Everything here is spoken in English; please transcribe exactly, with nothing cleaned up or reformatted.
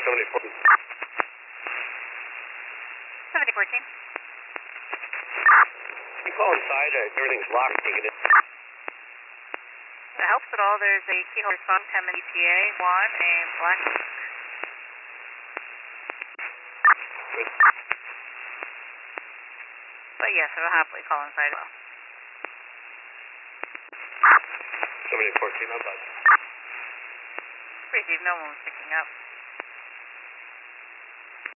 seventy fourteen. seventy fourteen. You call inside, uh, everything's locked, taking it. If it helps at all, there's a keyhole response, ten minute E T A, one, and black. Good. But yes, I will happily call inside as well. seventy fourteen, I'm done. Received, no one was picking up.